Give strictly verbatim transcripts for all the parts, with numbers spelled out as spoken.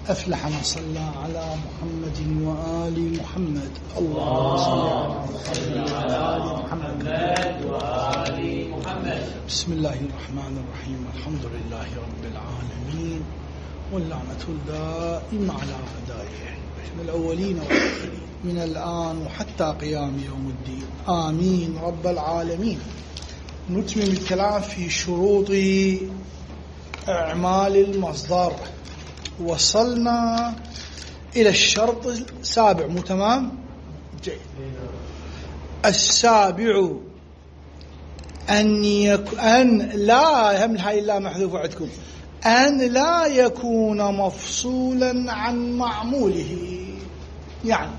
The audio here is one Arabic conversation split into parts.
أفلح من صلى على محمد وآل محمد. اللهم صل على آل محمد وآل محمد. بسم الله الرحمن الرحيم. الحمد لله رب العالمين واللعنة الدائمة على أعدائه من الأولين والآخرين من الآن وحتى قيام يوم الدين. آمين رب العالمين. نتمم الكلام في شروط أعمال المصدر. وصلنا إلى الشرط السابع. مو تمام؟ جيد. السابع أن يك... أن لا هم هاي لا محذوفة عندكم أن لا يكون مفصولا عن معموله. يعني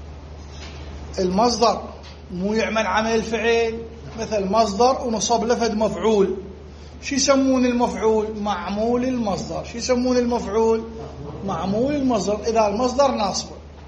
المصدر مو يعمل عمل الفعل، مثل مصدر ونصب لفظ مفعول. شو يسمون المفعول؟ معمول المصدر. شو يسمون المفعول؟ معمول المصدر. إذا المصدر ناصب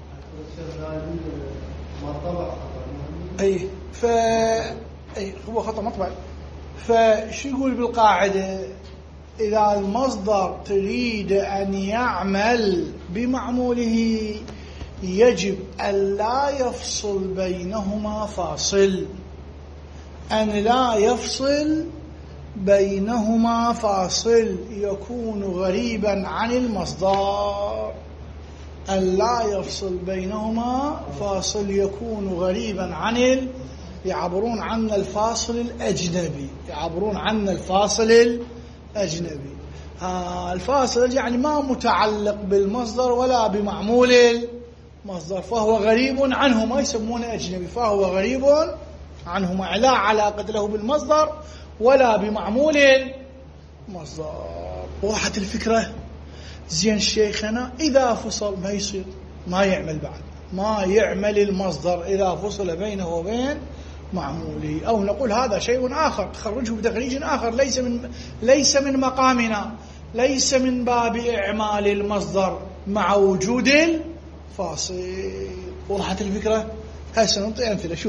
أي ف أي هو خطأ مطبع. فشو يقول بالقاعدة؟ إذا المصدر تريد أن يعمل بمعموله يجب أن لا يفصل بينهما فاصل. أن لا يفصل بينهما فاصل يكون غريبا عن المصدر. أن لا يفصل بينهما فاصل يكون غريبا عن ال... يعبرون عن الفاصل الأجنبي. يعبرون عن الفاصل الأجنبي. آه الفاصل يعني ما متعلق بالمصدر ولا بمعمول المصدر، فهو غريب عنه، ما يسمونه أجنبي، فهو غريب عنهما، لا علاقة له بالمصدر ولا بمعمول المصدر. وضحت الفكرة؟ زين شيخنا إذا فصل ما يصير، ما يعمل بعد، ما يعمل المصدر إذا فصل بينه وبين معموله. أو نقول هذا شيء آخر، تخرجه بتخريج آخر ليس من ليس من مقامنا، ليس من باب إعمال المصدر مع وجود الفاصل. وضحت الفكرة؟ هسه نعطي أمثلة. شوف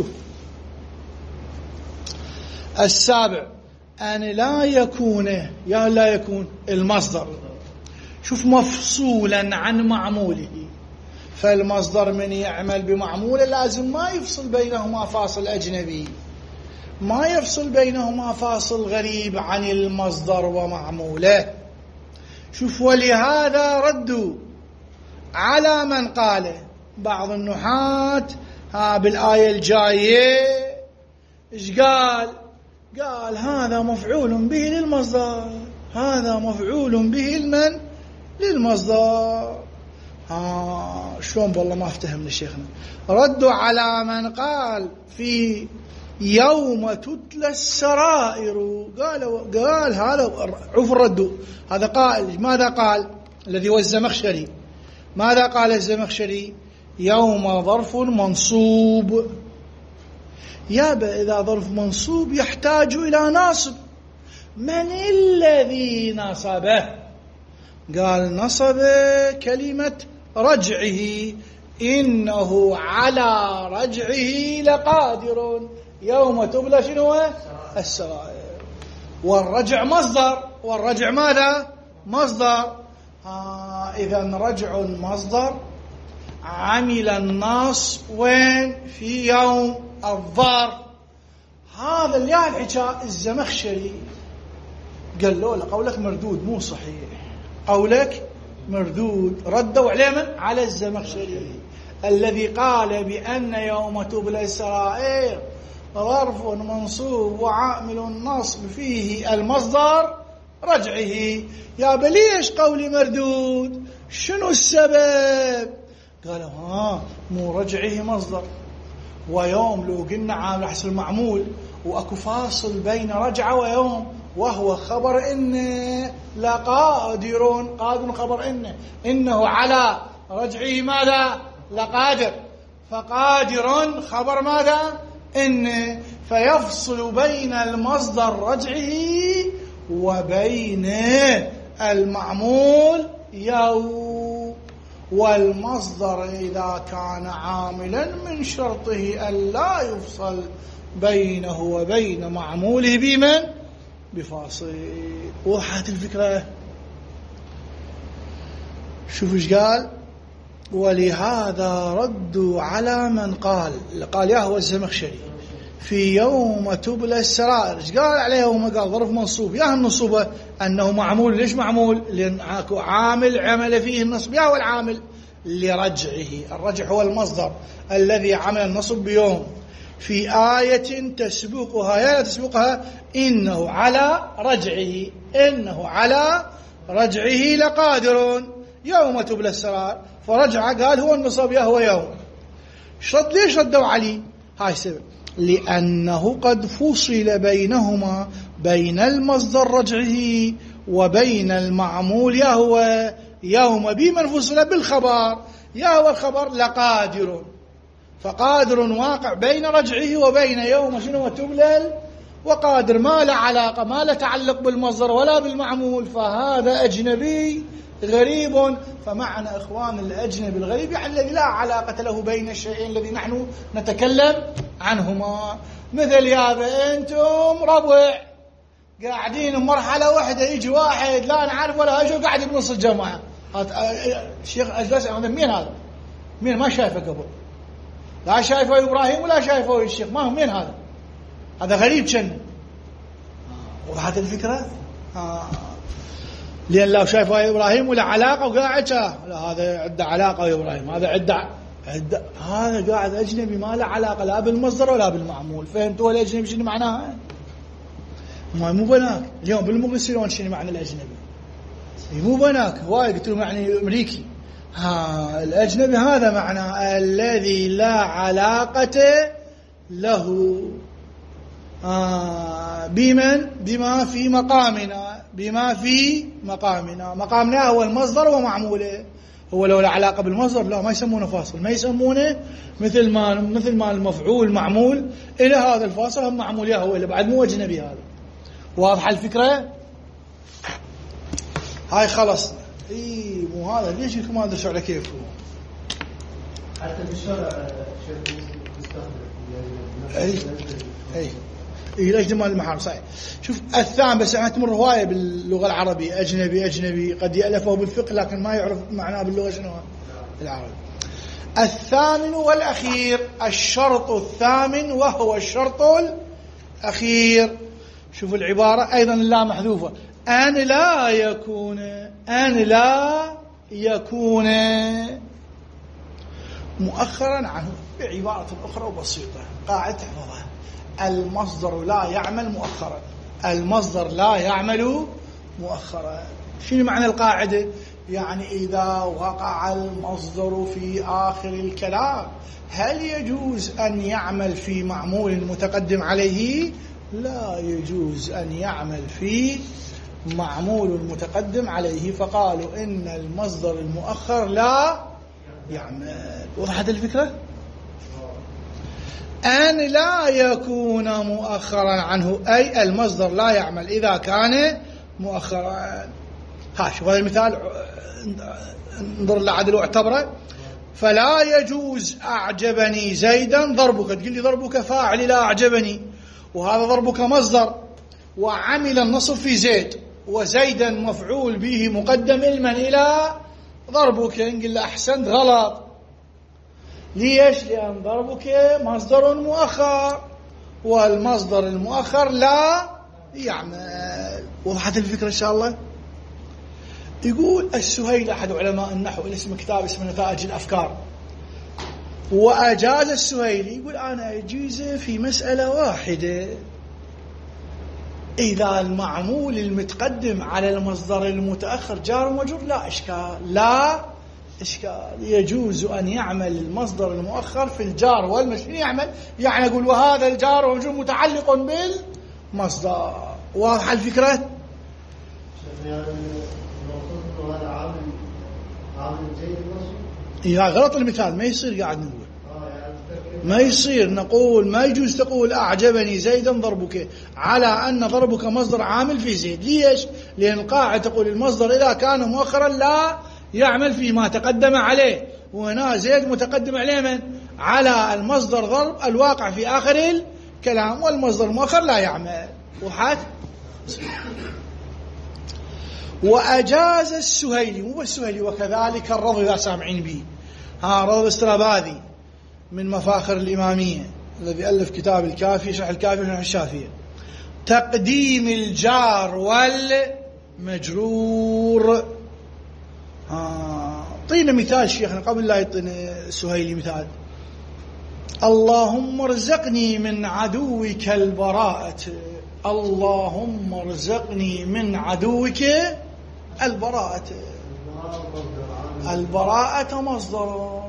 السابع أن لا يكون يا لا يكون المصدر شوف مفصولا عن معموله. فالمصدر من يعمل بمعموله لازم ما يفصل بينهما فاصل أجنبي، ما يفصل بينهما فاصل غريب عن المصدر ومعموله. شوف ولهذا ردوا على من قال بعض النحاة ها بالآية الجاية إيش قال؟ قال هذا مفعول به للمصدر، هذا مفعول به لمن؟ للمصدر. ها شلون؟ والله ما افتهمنا شيخنا. ردوا على من قال في يوم تتلى السرائر، قالوا قال هذا عوف الردوا. هذا قال ماذا قال؟ الذي هو الزمخشري. ماذا قال الزمخشري؟ يوم ظرف منصوب. يابا إذا ظرف منصوب يحتاج إلى ناصب. من الذي نصبه؟ قال نصب كلمة رجعه، إنه على رجعه لقادر يوم تبلى شنو؟ السرائر. والرجع مصدر، والرجع ماذا؟ مصدر. آه إذن رجع مصدر عمل النص وين؟ في يوم الظرف. هذا اللي يعني الحكاية الزمخشري قال له قولك مردود مو صحيح، قولك مردود. ردوا عليه من؟ على الزمخشري الذي قال بأن يوم تبلى السرائر ظرف منصوب وعامل النصب فيه المصدر رجعه. يا بليش قولي مردود؟ شنو السبب؟ قالوا ها مو رجعه مصدر، ويوم لو قلنا عامل أحسن المعمول، وأكو فاصل بين رجعه ويوم، وهو خبر إنه لقادر. قادر خبر إنه، إنه على رجعه ماذا؟ لقادر. فقادر خبر ماذا؟ إنه. فيفصل بين المصدر رجعه وبين المعمول يوم. والمصدر إذا كان عاملا من شرطه أن لا يفصل بينه وبين معموله بمن؟ بفاصل. وضحت الفكرة؟ طيب. السابع أن لا يكون المصدر شوف ايش قال: ولهذا ردوا على من قال قال يهوى الزمخشري في يوم تبلى السرائر. ايش قال عليه يوم؟ قال ظرف منصوب. يا النصوبة أنه معمول. ليش معمول؟ لأن عامل عمل فيه النصب. يا هو العامل لرجعه. الرجع هو المصدر الذي عمل النصب بيوم. في آية تسبقها يا تسبقها إنه على رجعه إنه على رجعه لقادر يوم تبلى السرائر. فرجع قال هو النصب يا هو يوم. شرط ليش ردوا عليه؟ هاي السبب: لأنه قد فصل بينهما بين المصدر رجعه وبين المعمول يهو يوم. بمن فصل؟ بالخبر. يهو الخبر لقادر، فقادر واقع بين رجعه وبين يوم شنو تبلل. وقادر ما له علاقة ما له تعلق بالمصدر ولا بالمعمول، فهذا أجنبي غريب. فمعنى إخوان الأجنبي الغريب يعني الذي لا علاقة له بين الشيئين الذي نحن نتكلم عنهما. مثل يابا أنتم ربع قاعدين بمرحلة واحدة، يجي واحد لا نعرف ولا أجو قاعد بنص الجماعة. الشيخ أجلس مين هذا؟ مين ما شايفه قبل؟ لا شايفه إبراهيم ولا شايفه الشيخ. ما هو مين هذا؟ هذا غريب كان. وهذه الفكرة آه. لأن لو شايفه إبراهيم ولا علاقة وقاعد لا هذا عنده علاقة إبراهيم، هذا عنده عنده هذا قاعد أجنبي ما له علاقة لا بالمصدر ولا بالمعمول. فهمتوا الأجنبي شنو معناها؟ ما مو بناك اليوم بالمغرب يصيرون شنو معنى الأجنبي؟ مو بناك وايد قلت لهم يعني أمريكي. ها الأجنبي هذا معنى الذي لا علاقة له آه بمن بما في مقامنا بما في مقامنا مقامنا هو المصدر ومعموله. هو لو له علاقة بالمصدر لا ما يسمونه فاصل، ما يسمونه مثل ما مثل ما المفعول معمول إلى هذا الفاصل هم معمول هو اللي بعد مو أجنبي. هذا واضحة الفكرة؟ هاي خلص. اي مو هذا ليش لكم ما ادري على كيف هو حتى بالشرع شيخ مستخدم اي اي اي ليش مال المحارم صحيح. شوف الثاني بس انا تمر هوايه باللغه العربيه اجنبي اجنبي قد يالفه بالفقه لكن ما يعرف معناه باللغه شنو العربي. الثامن والاخير الشرط الثامن وهو الشرط الاخير. شوف العباره ايضا لا محذوفه: أن لا يكون أن لا يكون مؤخرا عنه. بعبارة أخرى بسيطة قاعدة تحفظها: المصدر لا يعمل مؤخرا. المصدر لا يعمل مؤخرا. شنو معنى القاعدة؟ يعني إذا وقع المصدر في آخر الكلام هل يجوز أن يعمل في معمول متقدم عليه؟ لا يجوز أن يعمل في معمول متقدم عليه. فقالوا إن المصدر المؤخر لا يعمل. وضحت الفكرة؟ أن لا يكون مؤخرا عنه أي المصدر لا يعمل إذا كان مؤخرا. ها شوف هذا المثال انظر لعدل واعتبره: فلا يجوز أعجبني زيدا ضربك. تقول لي ضربك فاعل لا أعجبني، وهذا ضربك مصدر وعمل النصب في زيد، وزيدا مفعول به مقدم علما إلى ضربك. نقول له أحسنت غلط. ليش؟ لأن ضربك مصدر مؤخر والمصدر المؤخر لا يعمل. وضحت الفكرة إن شاء الله؟ يقول السهيلي أحد علماء النحو اسم كتاب اسمه نتائج الأفكار، وأجاز السهيلي يقول أنا أجيز في مسألة واحدة: إذا المعمول المتقدم على المصدر المتأخر جار ومجرور لا إشكال لا إشكال يجوز أن يعمل المصدر المؤخر في الجار والمجرور. يعمل يعني أقول وهذا الجار والمجرور متعلق بالمصدر. واضحة الفكرة؟ هذا عامل عامل زي النصب. يا غلط المثال ما يصير قاعد نقول ما يصير نقول ما يجوز تقول أعجبني زيدا ضربك على أن ضربك مصدر عامل في زيد. ليش؟ لأن القاعدة تقول المصدر إذا كان مؤخرا لا يعمل فيما تقدم عليه، وهنا زيد متقدم عليه من؟ على المصدر ضرب الواقع في آخر الكلام، والمصدر المؤخر لا يعمل. وحد وأجاز السهيلي، مو بس السهيلي، وكذلك الرضي إذا سامعين به. ها رضي الاستراباذي من مفاخر الإمامية الذي ألف كتاب الكافي شرح الكافي شرح الشافية، تقديم الجار والمجرور. طينا مثال شيخنا قبل لا يعطينا السهيلي مثال. اللهم ارزقني من عدوك البراءة، اللهم ارزقني من عدوك البراءة. البراءة مصدر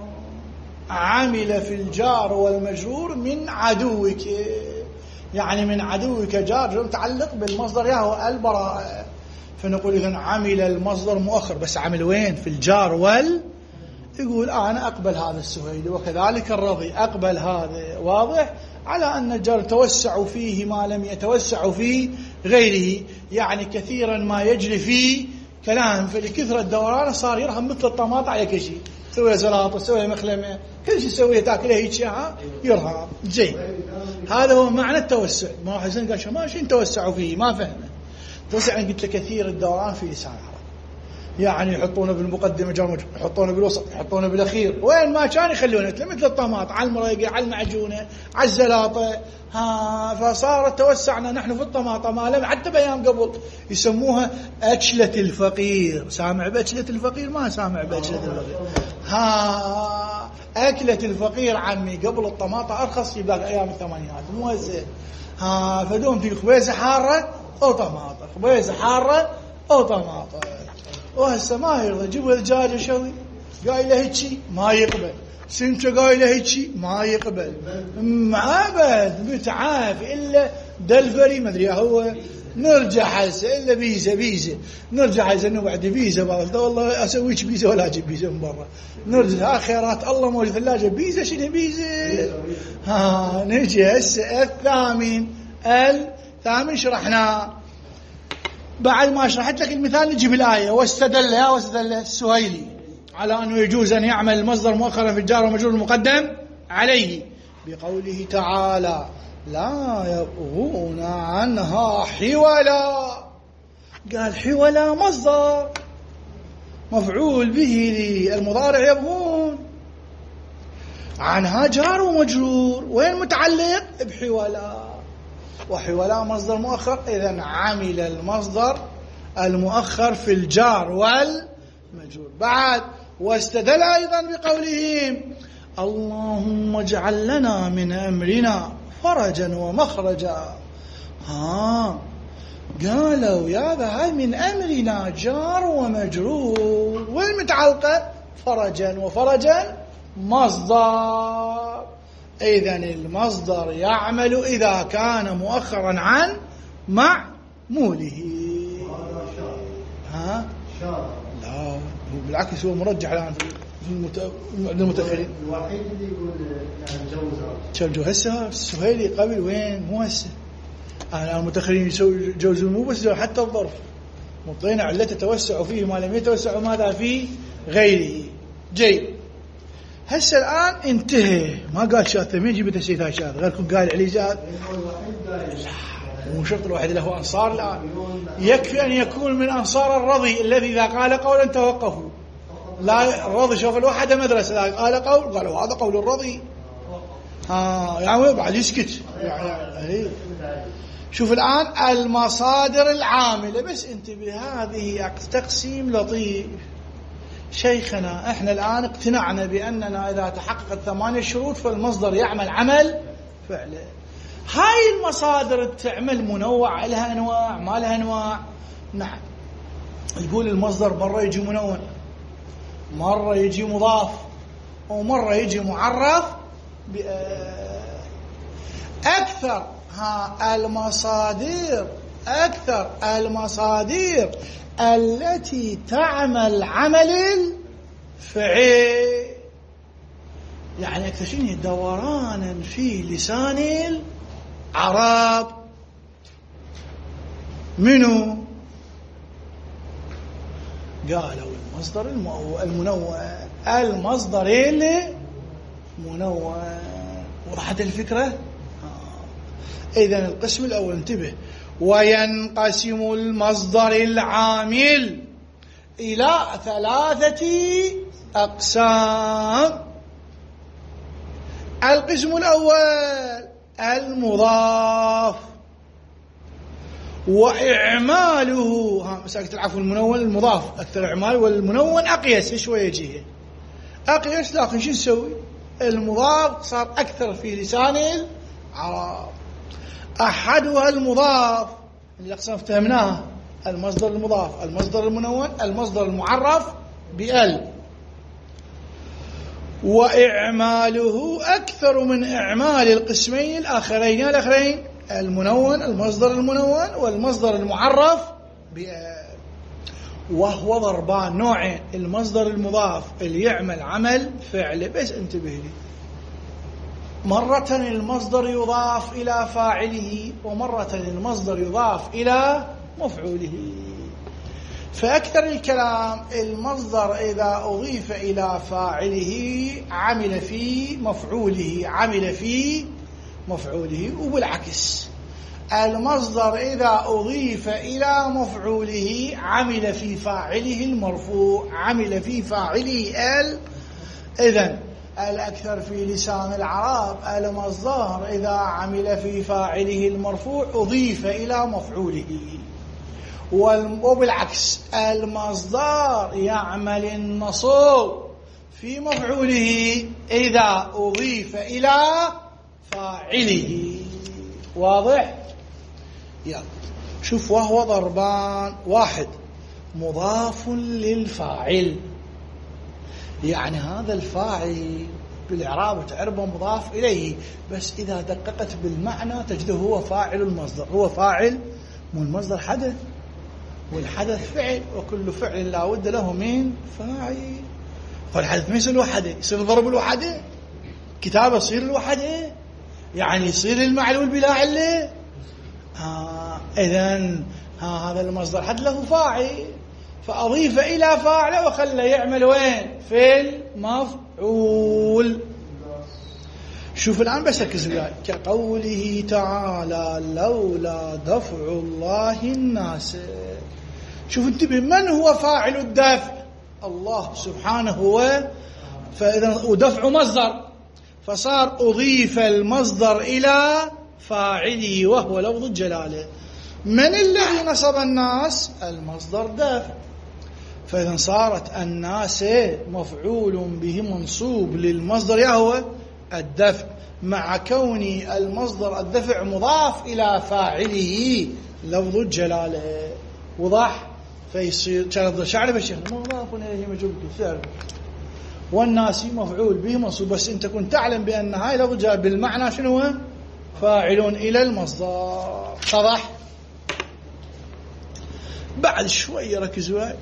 عمل في الجار والمجرور من عدوك، يعني من عدوك جار متعلق بالمصدر ياهو البراءة، فنقول إذن عمل المصدر مؤخر، بس عمل وين؟ في الجار وال. يقول أنا أقبل هذا السهيلي، وكذلك الرضي أقبل هذا، واضح على أن الجار توسع فيه ما لم يتوسع في غيره، يعني كثيرا ما يجري فيه كلام، فلكثرة دورانه صار يرهم مثل الطماط على كل شيء، سوي سلاطة سوي مخلمة كل شيء سويه تاكله هيك يرهم زين. هذا هو معنى التوسع. ما واحد زين قال شو ما شيء توسعوا فيه ما فهمه. توسع يعني قلت له كثير الدوران في لسان العرب، يعني يحطونه بالمقدمة جرمج، يحطونه بالوسط، يحطونه بالأخير، وين ما كان يخلونه مثل الطماط على المريقة على المعجونة على الزلاطة. ها فصارت توسعنا نحن في الطماطة ما لم حتى بأيام قبل يسموها أكلة الفقير. سامع بأكلة الفقير؟ ما سامع بأكلة الفقير. ها أكلة الفقير عمي قبل الطماطة أرخص في باقي أيام الثمانينات مو زين. ها فدوم في خبيزة حارة أو طماطة، خبيزة حارة أو طماطة. وهسه ما يرضى يجيب الدجاج شوي قايله هيك ما يقبل، سمكه قايله هيك ما يقبل، معبد متعاف الا دلفري ما ادري هو. نرجع هسه الا بيزه بيزه، نرجع هسه بعد بيزه والله والله اسويك بيزه ولا اجيب بيزه من برا. نرجع خيرات الله موجود في الثلاجه بيزه شنو بيزه. ها نجي هسه الثامن الثامن شرحناه. بعد ما شرحت لك المثال نجيب الآية. واستدل يا واستدل السهيلي على أنه يجوز أن يعمل المصدر مؤخرا في الجار والمجرور المقدم عليه بقوله تعالى لا يبغون عنها حولا. قال حولا مصدر مفعول به للمضارع يبغون، عنها جار ومجرور، وين متعلق؟ بحولا، وحولا مصدر مؤخر، إذن عمل المصدر المؤخر في الجار والمجرور. بعد واستدل أيضا بقولهم اللهم اجعل لنا من أمرنا فرجا ومخرجا. ها قالوا يا هاي من أمرنا جار ومجرور، والمتعلقة فرجا، وفرجا مصدر. إذن المصدر يعمل إذا كان مؤخرا عن معموله. ها؟ لا بالعكس هو مرجح الآن في المتأخرين. الوحيد اللي يقول يعني جوزها جو هسه السهيلي قبل وين مو هسه. أنا المتأخرين يسوي جوزون مو بس حتى الظرف مطينا علته توسع فيه ما لم يتوسع ماذا فيه غيره. جيد هسه الآن انتهى. ما قال شاذ ثمين جيبت السيد شاذ غيركم قال عليه شاذ. مو شرط الواحد له أنصار الآن، يكفي أن يكون من أنصار الرضي الذي إذا قال قولا توقفوا. لا الرضي شوف الواحد مدرسة إذا قال قول قالوا هذا قول الرضي. ها يعني بعد يسكت يعني. شوف الآن المصادر العاملة، بس انتبه هذه تقسيم لطيف. شيخنا احنا الآن اقتنعنا بأننا إذا تحققت ثمانية شروط فالمصدر يعمل عمل فعله. هاي المصادر تعمل منوع، لها أنواع ما لها أنواع. نعم يقول المصدر مرة يجي منوع، مرة يجي مضاف، ومرة يجي معرف أكثر. ها المصادر أكثر المصادر التي تعمل عمل الفعل، يعني أكثر شيء دورانا في لسان العرب. منو قالوا المصدر المنوع، المصدر المنوع. وضحت الفكرة؟ إذن القسم الأول انتبه. وينقسم المصدر العامل إلى ثلاثة أقسام. القسم الأول المضاف وإعماله، ها مسألة العفو المنون المضاف أكثر إعمال، والمنون أقيس شوية يجيه أقيس، لكن شو نسوي؟ المضاف صار أكثر في لسان العرب. أحدها المضاف اللي أقسام افتهمناها، المصدر المضاف، المصدر المنون، المصدر المعرف بأل. وإعماله أكثر من إعمال القسمين الآخرين الآخرين المنون، المصدر المنون، والمصدر المعرف بأل. وهو ضربان نوعين، المصدر المضاف اللي يعمل عمل فعل، بس انتبه لي، مرة المصدر يضاف إلى فاعله، ومرة المصدر يضاف إلى مفعوله. فأكثر الكلام المصدر إذا أضيف إلى فاعله عمل في مفعوله، عمل في مفعوله، وبالعكس المصدر إذا أضيف إلى مفعوله عمل في فاعله المرفوع، عمل في فاعله ال. إذن الأكثر في لسان العرب المصدر إذا عمل في فاعله المرفوع أضيف إلى مفعوله، وبالعكس المصدر يعمل النصب في مفعوله إذا أضيف إلى فاعله. واضح؟ يلا شوف. وهو ضربان، واحد مضاف للفاعل، يعني هذا الفاعل بالإعراب تعربه مضاف إليه، بس إذا دققت بالمعنى تجده هو فاعل المصدر، هو فاعل، مو المصدر حدث والحدث فعل، وكل فعل لا بد له من فاعل. فالحدث ما يصير الوحده، يصير الضرب الوحده، كتابة يصير الوحده، يعني يصير المعلول بلا علة. آه إذن ها هذا المصدر حد له فاعل، فأضيف إلى فاعل وخلى يعمل وين؟ في المفعول. شوف الآن بس ركز وياي، كقوله تعالى لولا دفع الله الناس. شوف انتبه، من هو فاعل الدفع؟ الله سبحانه هو، فإذا ودفع مصدر، فصار أضيف المصدر إلى فاعله وهو لفظ الجلالة. من الذي نصب الناس؟ المصدر دفع، فإذا صارت الناس مفعول به منصوب للمصدر يهوى الدفع، مع كون المصدر الدفع مضاف إلى فاعله لفظ الجلالة. وضح؟ فيصير شعر بالشيخ مضاف إليه مجرور بالفعل، والناس مفعول به منصوب، بس أنت كنت تعلم بأن هاي لفظ الجلالة بالمعنى شنو هو؟ فاعل إلى المصدر. صح؟ بعد شوية ركزوا هاي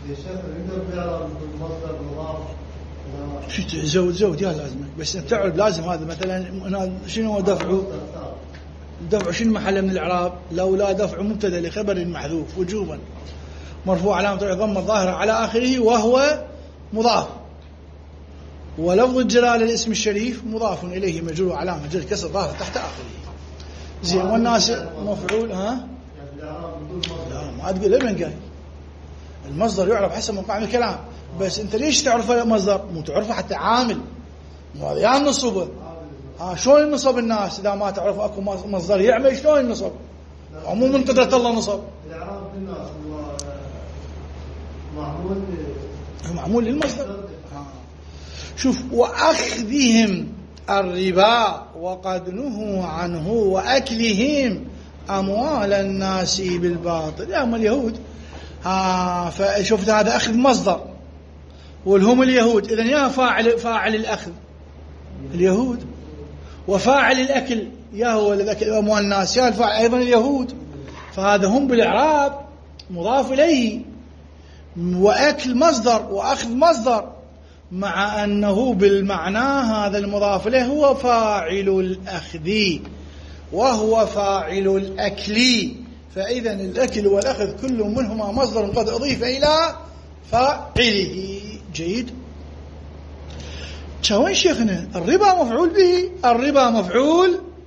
شو زود زود يا لازمك، بس انت تعرف لازم هذا مثلا هنا شنو هو دفعه؟ دفع شنو محله من الإعراب؟ لولا دفع مبتدا لخبر محذوف وجوبا مرفوع علامة ضمة الظاهرة على آخره وهو مضاف، ولفظ الجلالة الاسم الشريف مضاف إليه مجرور علامة جر كسر ظاهرة تحت آخره. زين. والناس مفعول. ها لا ما تقول لمن قال المصدر يعرف حسب موقع الكلام، بس انت ليش تعرفه مصدر؟ مو تعرفه حتى عامل، مو هذا يا النصب. ها شلون النصب الناس اذا ما تعرف اكو مصدر يعمل شلون النصب؟ عموم من قدرة الله نصب. الاعراب الناس هو معمول معمول للمصدر. شوف، واخذهم الربا وقد نهوا عنه واكلهم اموال الناس بالباطل، يا هم اليهود. ها فشفت هذا اخذ مصدر والهم اليهود، اذا يا فاعل فاعل الاخذ اليهود، وفاعل الاكل يا هو الذي اكل اموال الناس يا الفاعل ايضا اليهود. فهذا هم بالاعراب مضاف اليه، واكل مصدر واخذ مصدر، مع انه بالمعنى هذا المضاف اليه هو فاعل الاخذ وهو فاعل الاكل. فاذا الاكل والاخذ كل منهما مصدر قد اضيف الى فاعله. جيد. شوين شيخنا؟ الربا مفعول به، الربا مفعول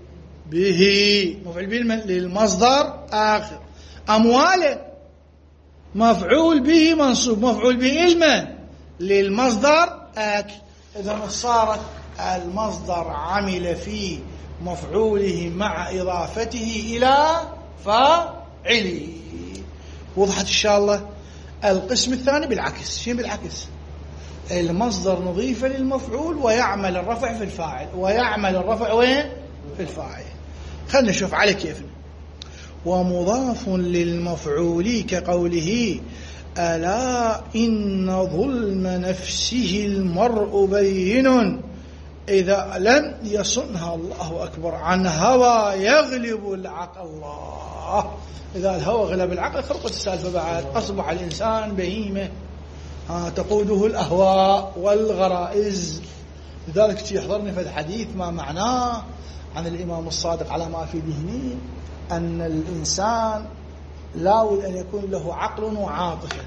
به مفعول به للمصدر آخر. أمواله مفعول به منصوب مفعول به لمن للمصدر آكل. إذا صارت المصدر عمل في مفعوله مع إضافته إلى فاعله. وضحت إن شاء الله. القسم الثاني بالعكس. شيء بالعكس، المصدر نضيف للمفعول ويعمل الرفع في الفاعل، ويعمل الرفع وين في الفاعل. خلنا نشوف على كيفنا. ومضاف للمفعول كقوله ألا إن ظلم نفسه المرء بين إذا لم يصنها الله أكبر عن هوى يغلب العقل. الله، إذا الهوى غلب العقل خرقت السالفة بعد، أصبح الإنسان بهيمة تقوده الأهواء والغرائز. لذلك يحضرني في الحديث ما معناه عن الإمام الصادق على ما في ذهني أن الإنسان لا بد أن يكون له عقل وعاطفة،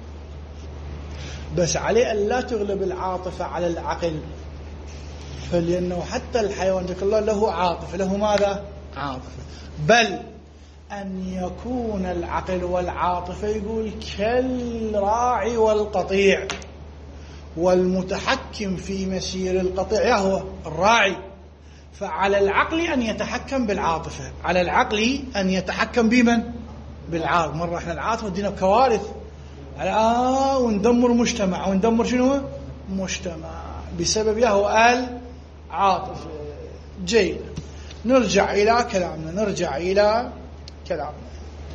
بس عليه أن لا تغلب العاطفة على العقل، فلأنه حتى الحيوان الله له عاطفة، له ماذا؟ عاطفة. بل أن يكون العقل والعاطفة يقول كالراعي والقطيع، والمتحكم في مسير القطيع هو الراعي. فعلى العقل أن يتحكم بالعاطفة، على العقل أن يتحكم بمن؟ بالعاطفة. مرة احنا العاطفة ودينا بكوارث على آه وندمر مجتمع، وندمر شنو؟ مجتمع بسبب يهو العاطفة. جيد، نرجع إلى كلامنا نرجع إلى كلامنا.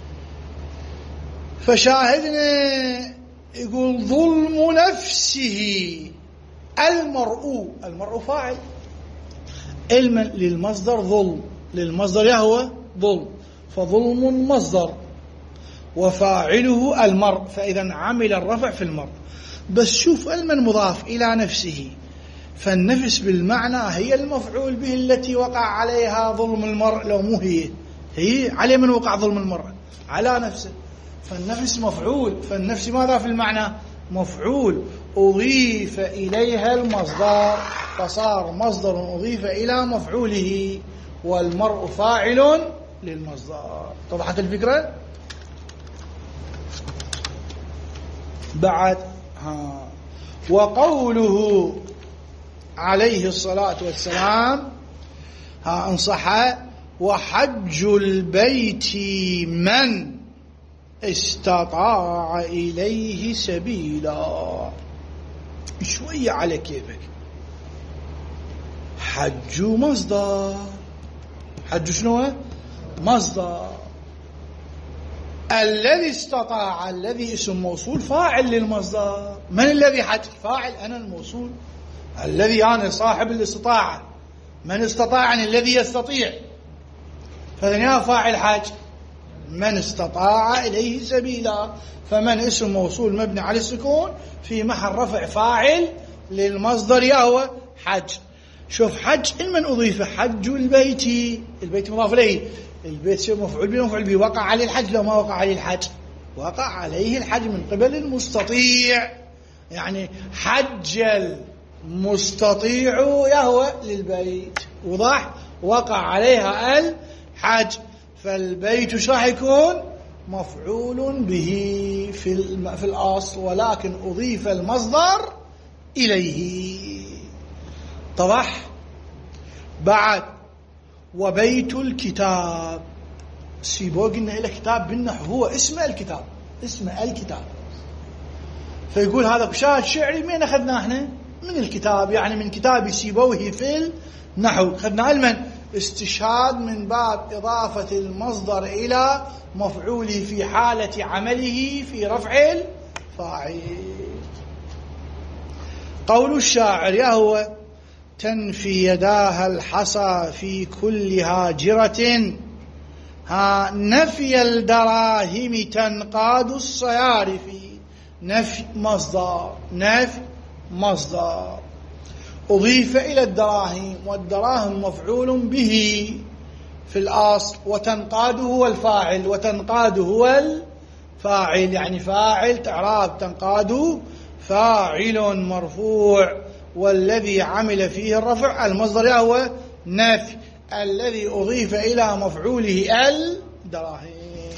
فشاهدنا يقول ظلم نفسه المرء، المرء فاعل، علما للمصدر ظلم، للمصدر يهو ظلم، فظلم مصدر وفاعله المرء، فإذا عمل الرفع في المرء. بس شوف علما مضاف إلى نفسه، فالنفس بالمعنى هي المفعول به التي وقع عليها ظلم المرء، لو مو هي هي على من وقع ظلم المرء؟ على نفسه. فالنفس مفعول، فالنفس ماذا في المعنى؟ مفعول أضيف إليها المصدر، فصار مصدر أضيف إلى مفعوله، والمرء فاعل للمصدر. طبعت الفكرة؟ بعد ها وقوله عليه الصلاة والسلام ها انصح وحج البيت من استطاع إليه سبيلا. شوية على كيفك. حج مصدر، حج شنو؟ مصدر. الذي استطاع، الذي اسم موصول فاعل للمصدر. من الذي حج؟ فاعل، أنا الموصول الذي أنا صاحب الاستطاعة. من استطاع يعني الذي يستطيع، فذنيا فاعل حج من استطاع إليه سبيلا. فمن اسم موصول مبني على السكون في محل رفع فاعل للمصدر يهو حج. شوف حج من أضيف حج البيت، البيت مضاف إليه، البيت شيء مفعول به مفعول به، وقع عليه الحج لو ما وقع عليه الحج؟ وقع عليه الحج من قبل المستطيع، يعني حج المستطيع يهو للبيت. وضح؟ وقع عليها الحج، فالبيت شو راح يكون؟ مفعول به في في الأصل، ولكن أضيف المصدر إليه. طبعا بعد وبيت الكتاب، سيبوه قلنا إلى كتاب بالنحو هو اسم الكتاب، اسم الكتاب. فيقول هذا شاهد شعري من أخذناه احنا؟ من الكتاب، يعني من كتاب سيبويه في النحو. أخذنا علما استشهاد من باب إضافة المصدر إلى مفعوله في حالة عمله في رفع الفاعل. قول الشاعر يهو تنفي يداها الحصى في كل هاجرة، ها نفي الدراهم تنقاد الصيارف. نفي مصدر، نفي مصدر أضيف إلى الدراهم، والدراهم مفعول به في الأصل، وتنقاد هو الفاعل، وتنقاد هو الفاعل، يعني فاعل تعراب تنقاد فاعل مرفوع، والذي عمل فيه الرفع المصدر هو نفي. الذي أضيف إلى مفعوله الدراهم.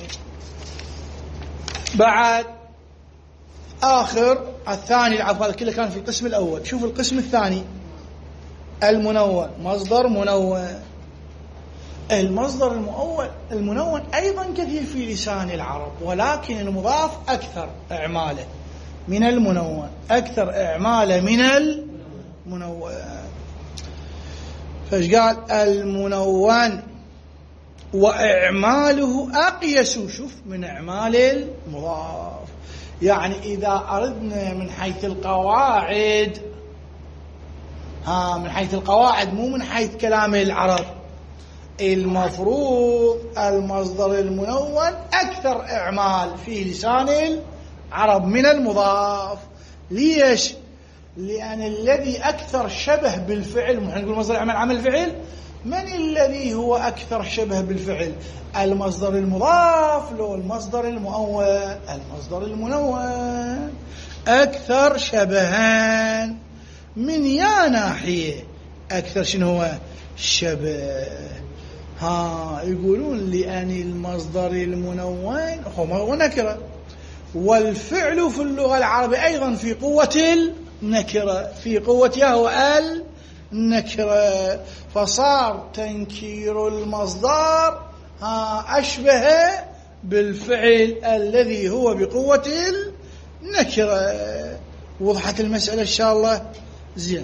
بعد آخر الثاني العفو، هذا كله كان في القسم الأول. شوف القسم الثاني المنون، مصدر منون. المصدر المؤول المنون أيضا كثير في لسان العرب، ولكن المضاف أكثر إعماله من المنون، أكثر إعماله من المنون. فايش قال؟ المنون وإعماله أقيس، شوف، من إعمال المضاف. يعني إذا أردنا من حيث القواعد، ها من حيث القواعد مو من حيث كلام العرب، المفروض المصدر المنون أكثر إعمال في لسان العرب من المضاف. ليش؟ لأن الذي أكثر شبه بالفعل، نحن نقول مصدر عمل عمل فعل، من الذي هو أكثر شبه بالفعل؟ المصدر المضاف لو المصدر المؤول؟ المصدر المنون أكثر شبها من يا ناحية، أكثر شنو هو؟ شبه. ها يقولون لأن المصدر المنون هو نكرة، والفعل في اللغة العربية أيضا في قوة النكرة، في قوتها هو النكرة، فصار تنكير المصدر ها أشبه بالفعل الذي هو بقوة النكرة. وضحت المسألة إن شاء الله؟ زين.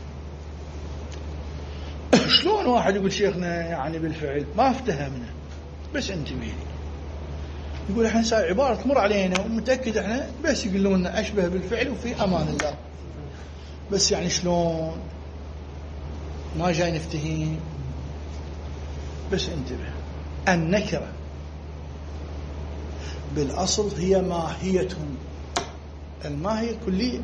شلون واحد يقول شيخنا يعني بالفعل ما افتهمنا، بس انتبه لي، يقول احنا ساعة عبارة تمر علينا ومتأكد احنا بس يقولون لنا أشبه بالفعل وفي أمان الله، بس يعني شلون ما جاي نفتهم. بس انتبه، النكرة بالأصل هي ماهية، الماهية كلية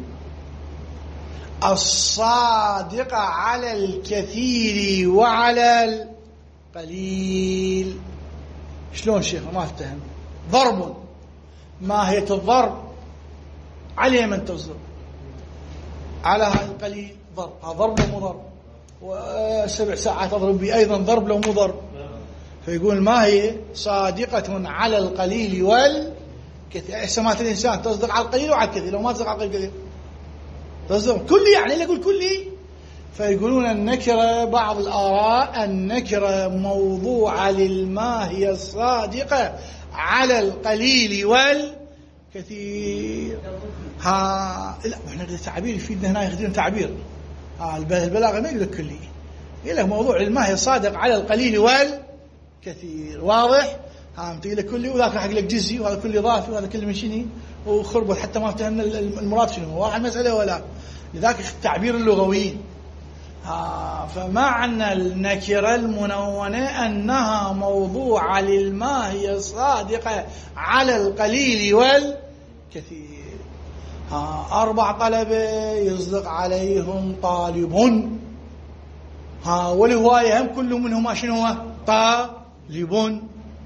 الصادقة على الكثير وعلى القليل. شلون شيخ ما افتهم؟ ضرب، ماهية الضرب على من تصدق على هذا القليل ضرب، هذا ضرب لو مو ضرب، وسبع ساعات أضرب به أيضا ضرب لو مو ضرب. فيقول ما هي صادقة على القليل والكثير. سمات الإنسان تصدق على القليل وعلى الكثير، لو ما تصدق على القليل تصدق كلي، يعني لا يقول كلي. فيقولون النكرة، بعض الآراء النكرة موضوعة للماهية الصادقة على القليل والكثير. ها لا احنا التعبير يفيدنا هنا، يخدمنا تعبير. ها البلاغة ما يقول لك كلي، يقول لك موضوع الماهية الصادق على القليل والكثير. واضح؟ ها تقول لك كلي وذاك راح يقول لك جزئي، وهذا كله اضافي، وهذا كله من شنو وخربط، حتى ما فهمنا المراد شنو واحد المسألة ولا. لذلك التعبير اللغوي. ها فمعنى النكرة المنونة أنها موضوعة للماهية الصادقة على القليل والكثير. ها أربع طلبة يصدق عليهم طالب، ها والهواية هم كل منهما شنو هو؟ طالب.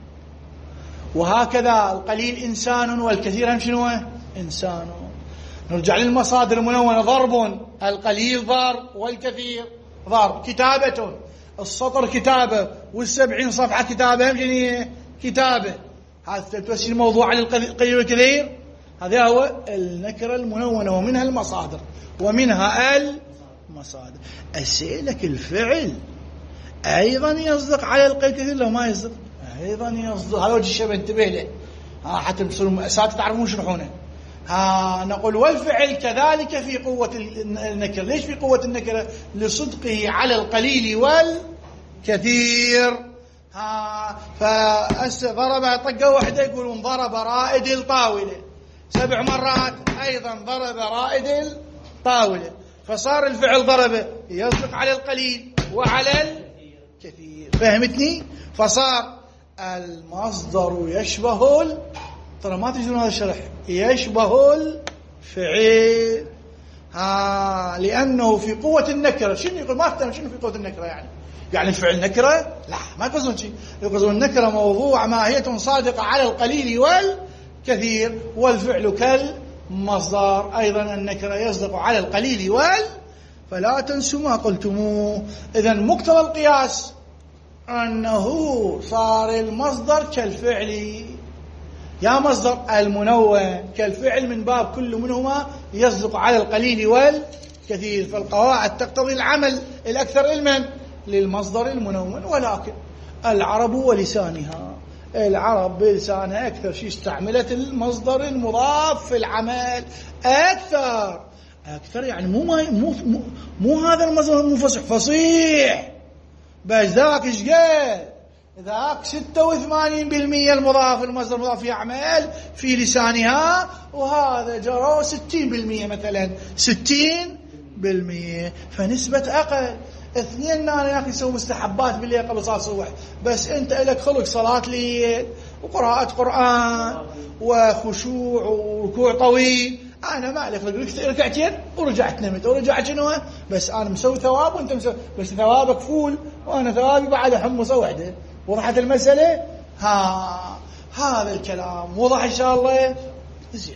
وهكذا القليل إنسان والكثير هم شنو هو؟ إنسان. نرجع للمصادر المنونة، ضرب، القليل ضرب والكثير ضرب. كتابة، السطر كتابة والسبعين صفحة كتابة هم شنو كتابة. هذا توسي الموضوع على القليل والكثير. هذا هو النكرة المنونة، ومنها المصادر ومنها المصادر. أسألك الفعل أيضا يصدق على القليل والكثير لو ما يصدق؟ أيضا يصدق. هذا وجه الشبه انتبه له، ها حتى تصيروا مأساة تعرفون شرحونه. ها نقول والفعل كذلك في قوة النكرة. ليش في قوة النكرة؟ لصدقه على القليل والكثير. ها فضرب طقة واحدة يقولون ضرب رائد الطاولة، سبع مرات أيضا ضرب رائد الطاولة، فصار الفعل ضرب يصدق على القليل وعلى الكثير. فهمتني؟ فصار المصدر يشبه ال... ترى ما تجدون هذا الشرح، يشبه الفعل. ها لأنه في قوة النكرة. شنو يقول؟ ما افتهم شنو في قوة النكرة يعني؟ يعني الفعل نكرة؟ لا ما يقصدون شيء، يقصدون النكرة موضوع ماهية صادقة على القليل والكثير، والفعل كالمصدر أيضا النكرة يصدق على القليل وال فلا تنسوا ما قلتموه. إذن مقتضى القياس أنه صار المصدر كالفعل. يا مصدر المنون كالفعل من باب كل منهما يصدق على القليل والكثير، فالقواعد تقتضي العمل الأكثر علما للمصدر المنون. ولكن العرب ولسانها، العرب بلسانها أكثر شيء استعملت المصدر المضاف في العمل أكثر أكثر يعني مو مو مو, مو هذا المصدر مو فصيح فصيح، بس ذاك ايش قال؟ ذاك ستة وثمانين بالمئة المضاف المصدر المضاف يعمل في لسانها، وهذا جرى ستين بالمئة مثلا ستين بالمئة، فنسبة أقل. اثنين أنا يا أخي يسوي مستحبات بالليل قبل صلاة الصبح، بس أنت لك خلق صلاة ليل وقراءة قرآن وخشوع وركوع طويل، أنا ما لي خلق ركعتين ورجعت نمت ورجعت شنو، بس أنا مسوي ثواب وأنت مسوي، بس ثوابك فول وأنا ثوابي بعد حمصة واحدة. وضحت المسألة؟ ها هذا الكلام وضح إن شاء الله؟ زين.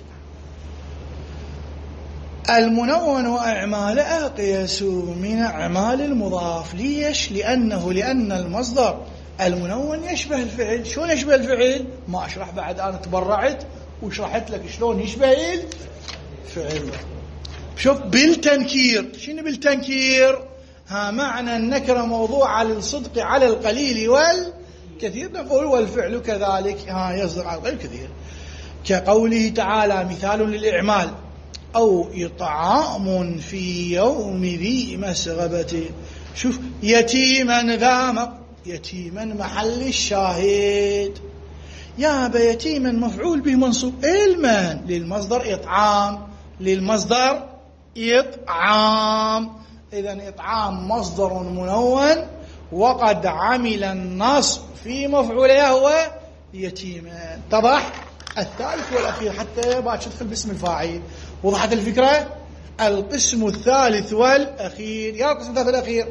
المنون وأعماله أقيس من أعمال المضاف. ليش؟ لأنه لأن المصدر المنون يشبه الفعل. شلون يشبه الفعل؟ ما أشرح بعد، أنا تبرعت وشرحت لك شلون يشبه الفعل. شوف بالتنكير. شنو بالتنكير؟ ها معنى النكرة موضوعة للصدق على القليل والكثير، نقول والفعل كذلك ها يصدق على القليل والكثير، كقوله تعالى مثال للإعمال أو إطعام في يوم ذي مسغبة. شوف يتيما ذا يتيما محل الشاهد، يا يتيما مفعول به منصوب علما للمصدر إطعام، للمصدر إطعام. إذن إطعام مصدر منون وقد عمل النصب في مفعوله هو يتيما. اتضح؟ الثالث والأخير حتى باش تدخل باسم الفاعل. وضحت الفكرة؟ القسم الثالث والأخير. يا القسم الثالث والأخير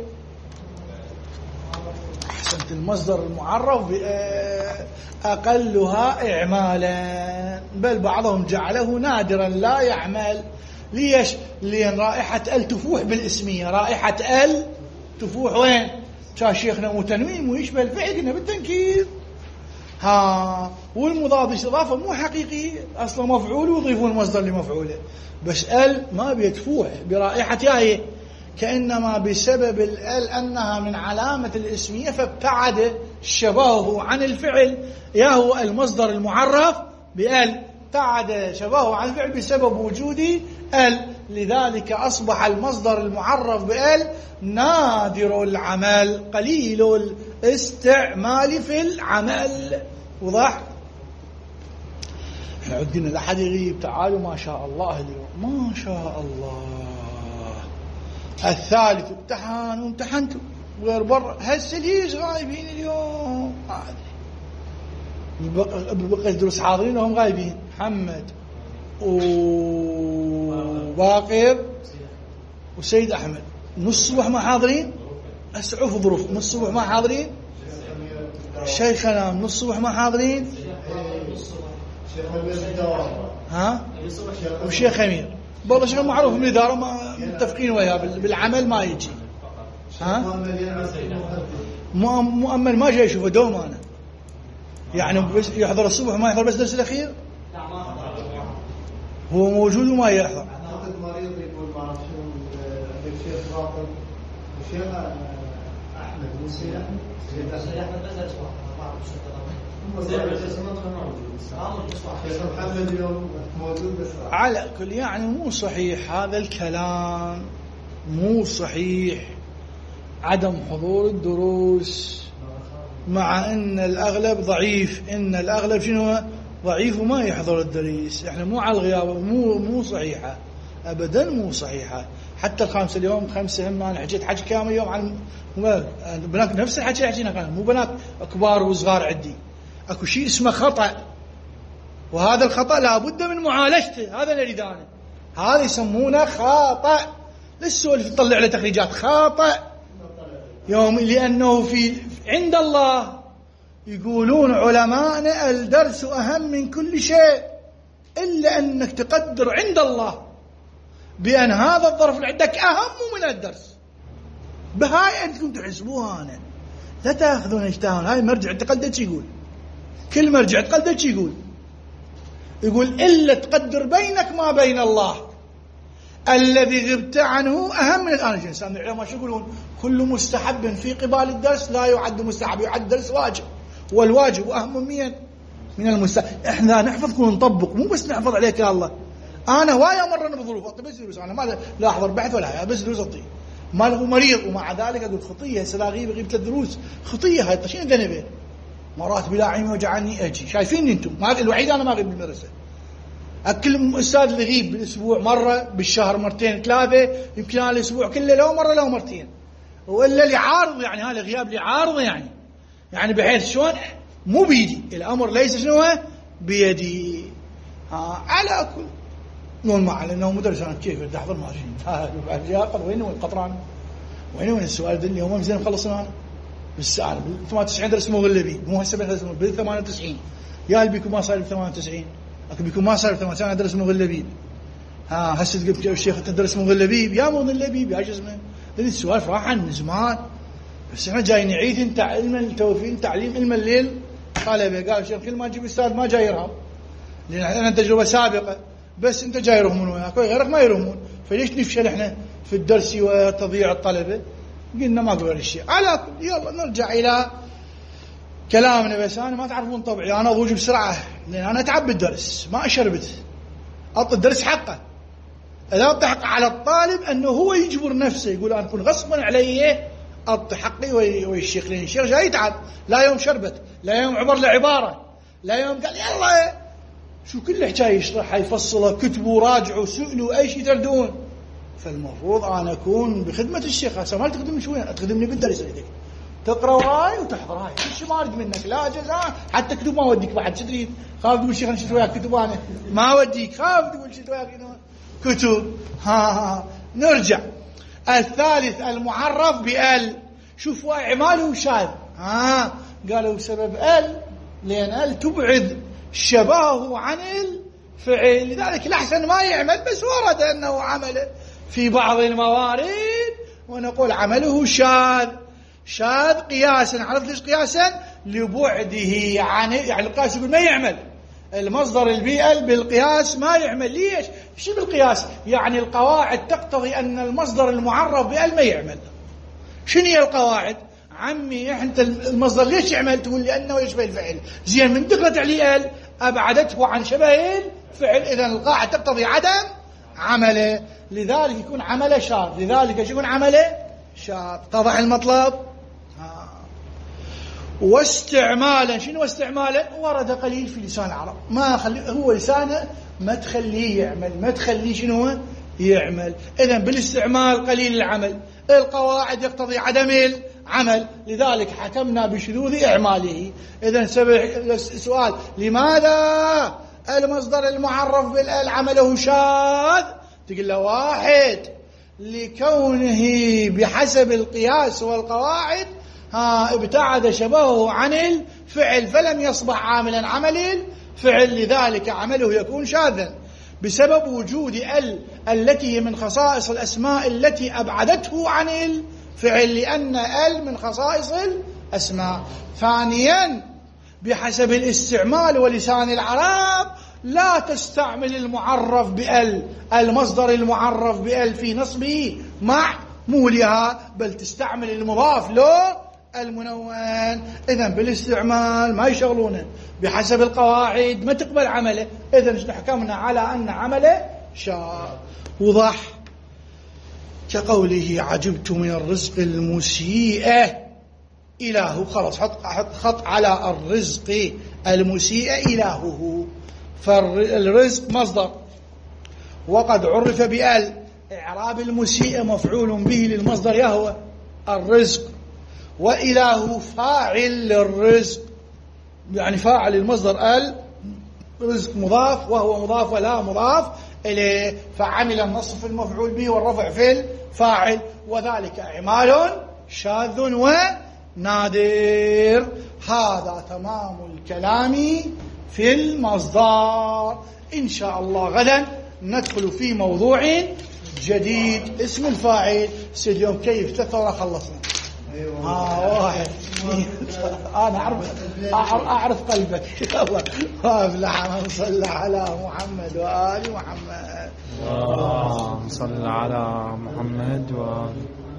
أحسنت. المصدر المعرف أقلها إعمالا، بل بعضهم جعله نادرا لا يعمل. ليش؟ لأن رائحة ال تفوح بالاسمية، رائحة ال تفوح وين؟ كان شيخنا متنوين ويشبه الفعل قلنا بالتنكير. ها والمضاف إضافة مو حقيقي، أصلا مفعول ويضيفون المصدر لمفعوله، بس ال ما بيتفوح برائحة ياهي، كأنما بسبب ال أنها من علامة الاسمية فابتعد شبهه عن الفعل، يا هو المصدر المعرف بال ابتعد شبهه عن الفعل بسبب وجود ال، لذلك أصبح المصدر المعرف بال نادر العمل قليل الاستعمال في العمل. وضح؟ احنا عندنا لا حد يغيب، تعالوا ما شاء الله اليوم ما شاء الله. الثالث امتحان وامتحنتوا غير برا، هسه ليش غايبين اليوم؟ ما ادري، بقى الدروس حاضرين وهم غايبين. محمد وباقر وسيد احمد نص الصبح ما حاضرين. هسه عرفوا ظروف، نص الصبح ما حاضرين. شيخنا نص الصبح ما حاضرين. ها وشيخ امير والله شيخ معروف من الاداره، ما متفقين وياه بالعمل ما يجي. ها مؤمل ما جاي يشوفه دوم. انا يعني بس يحضر الصبح ما يحضر بس درس الاخير. هو موجود وما يحضر. مريض يقول ما اعرف شنو الشيخ باقر الشيخ احمد موسى احمد احمد بس اسمع ما اعرف شو محمد اليوم موجود بس على كل يعني مو صحيح هذا الكلام، مو صحيح عدم حضور الدروس، مع ان الاغلب ضعيف، ان الاغلب شنو ضعيف وما يحضر الدرس. احنا مو على الغيابه، مو مو صحيحه ابدا، مو صحيحه. حتى الخامسه اليوم خمسه هم انا حكيت حكي كامل اليوم عن بنات نفس الحكي حكينا كان، مو بنات كبار وصغار عندي. اكو شيء اسمه خطا، وهذا الخطا لابد من معالجته. هذا اللي اريد انا، هذا يسمونه خطا. للسولف تطلع له تخريجات خطا يوم، لانه في عند الله يقولون علماءنا الدرس اهم من كل شيء، الا انك تقدر عند الله بان هذا الظرف اللي عندك اهم من الدرس. بهاي انتم تحسبوها. انا لا تأخذون اجتهاد. هاي مرجع تقدر يقول، كل مرجع تقدر يقول يقول إلا تقدر بينك ما بين الله الذي غبت عنه أهم من الآن. الإنسان العلماء شو يقولون؟ كل مستحب في قبال الدرس لا يعد مستحب، يعد درس واجب، والواجب أهم من من المستحب. إحنا نحفظ كون نطبق، مو بس نحفظ عليك يا الله. أنا وايا مرة بظروف أطي بس دروس، أنا ما لا أحضر بحث ولا بس دروس أطي، ما له مريض ومع ذلك أقول خطية هسه لا غيب غيب ثلاث دروس خطية. هاي شنو ذنبه؟ مرات بلا عين وجعني أجي. شايفين أنتم؟ ما الوحيد أنا ما أغيب بالمدرسة. أكل أستاذ اللي يغيب بالأسبوع مرة، بالشهر مرتين ثلاثة، يمكن أنا الأسبوع كله لو مرة لو مرتين. وإلا اللي عارض يعني هذا الغياب اللي عارض يعني يعني بحيث شلون مو بيدي الأمر، ليس شنو بيدي. ها على كل نقول معه لأنه مدرس أنا كيف بدي أحضر ماشي. ها وين وين قطران وين وين السؤال ده اليوم زين مخلصنا أنا بالساعة بال ثمانية وتسعين درس مغلبي، مو هسه بال ثمانية وتسعين. يا اللي بيكون ما صار بال ثمانية وتسعين، لكن بيكون ما صار ثمانية وتسعين درس مغلبي. ها هسه تقول الشيخ أنت درس مغلبي يا مغلبي يا جزمة. ذي السؤال راح عن زمان، بس احنا جاي نعيد انت علم التوفيق تعليم علم الليل طلبه. قال الشيخ كل ما تجيب استاذ ما جاي يرهم، لان انا تجربه سابقه، بس انت جاي يرهمون وياك غيرك ما يرهمون، فليش نفشل احنا في الدرس وتضييع الطلبه؟ قلنا ما قبل الشيء. على يلا نرجع الى كلامنا. بس انا ما تعرفون طبعي، انا اضوج بسرعه لان انا اتعب بالدرس، ما اشربت اعطي الدرس حقه. اذا بحق على الطالب انه هو يجبر نفسه، يقول انا اكون غصبا علي اعطي حقي ويشيخ لي. الشيخ جاي يتعب، لا يوم شربت، لا يوم عبر له عباره، لا يوم قال يلا شو كل حكايه يشرحها يفصلها، كتبوا راجعوا سئلوا اي شيء تردون. فالمفروض انا اكون بخدمه الشيخ. هسه ما تخدمني شويه، تخدمني بالدرس اللي تقرا وراي وتحضر هاي شيء ما اريد منك، لا جزاء حتى كتب ما اوديك بعد. شو تريد؟ خاف تقول الشيخ انا شفت وياك كتب، انا ما اوديك، خاف تقول شفت وياك كتب. ها ها نرجع. الثالث المعرف بال. شوفوا اعماله شاذ. ها قالوا سبب ال لان ال تبعد شبهه عن الفعل، لذلك الاحسن ما يعمل، بس ورد انه عمل في بعض الموارد ونقول عمله شاذ. شاذ قياسا. عرفت ليش قياسا؟ لبعده عن يعني القياس يقول ما يعمل، المصدر البيئل بالقياس ما يعمل. ليش؟ شو بالقياس؟ يعني القواعد تقتضي أن المصدر المعرف بال ما يعمل. شنو هي القواعد؟ عمي انت المصدر ليش يعمل؟ تقول لأنه يشبه الفعل. زين من دخلت عليه ال أبعدته عن شبه الفعل، إذا القاعدة تقتضي عدم عمله، لذلك يكون عمله شاذ. لذلك يكون عمله شاذ. اتضح المطلب؟ ها. واستعمالا. شنو استعمالا؟ ورد قليل في لسان العرب، ما خلي هو لسانه ما تخليه يعمل، ما تخليه شنو يعمل. إذن بالاستعمال قليل العمل، القواعد يقتضي عدم العمل، لذلك حكمنا بشذوذ إعماله. إذن سؤال لماذا المصدر المعرف بالال عمله شاذ؟ تقول له واحد لكونه بحسب القياس والقواعد ها ابتعد شبهه عن الفعل فلم يصبح عاملا عمل الفعل، لذلك عمله يكون شاذا بسبب وجود ال التي هي من خصائص الأسماء التي أبعدته عن الفعل، لأن ال من خصائص الأسماء. ثانيا بحسب الاستعمال ولسان العرب لا تستعمل المعرف بال المصدر المعرف بال في نصبه معمولها، بل تستعمل المضاف له المنون. إذن بالاستعمال ما يشغلونه، بحسب القواعد ما تقبل عمله، إذن حكمنا على أن عمله شاذ. وضح كقوله عجبت من الرزق المسيء إلهه. خلاص حط خط على الرزق المسيء إلهه، فالرزق مصدر وقد عرف بال. إعراب المسيء مفعول به للمصدر يهوى الرزق، وإله فاعل للرزق، يعني فاعل المصدر ال رزق مضاف وهو مضاف ولا مضاف إليه، فعمل النصب في المفعول به والرفع في الفاعل، وذلك إعمال شاذ ونادر. هذا تمام الكلام في المصدر. إن شاء الله غدا ندخل في موضوع جديد اسم الفاعل. اليوم كيف تثور خلصنا. ها واحد انا اعرف اعرف قلبك. الله افلح من صلى على محمد وآل محمد. اللهم صل على محمد وآل